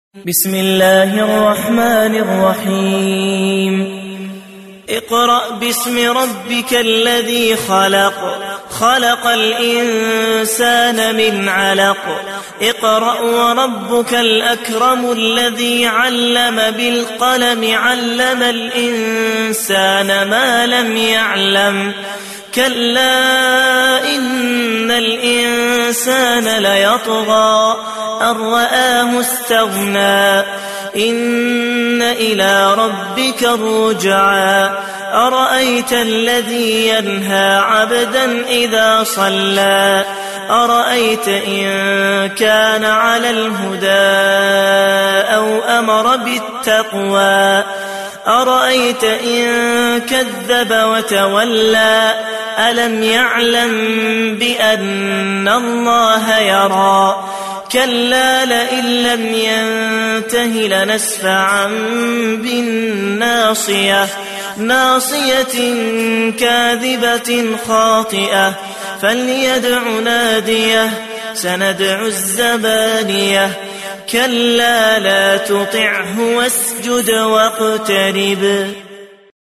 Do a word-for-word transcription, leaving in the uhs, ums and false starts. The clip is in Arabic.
بسم الله الرحمن الرحيم اقرأ باسم ربك الذي خلق خلق الإنسان من علق اقرأ وربك الأكرم الذي علم بالقلم علم الإنسان ما لم يعلم كلا إن الإنسان ليطغى أن رآه استغنى إن إلى ربك الرجعى أرأيت الذي ينهى عبدا إذا صلى أرأيت إن كان على الهدى أو أمر بالتقوى أرأيت إن كذب وتولى ألم يعلم بأن الله يرى كلا لئن لم ينته لنسفعا بالناصية ناصية كاذبة خاطئة فليدع ناديه سندع الزبانية كلا لا تطعه واسجد واقترب.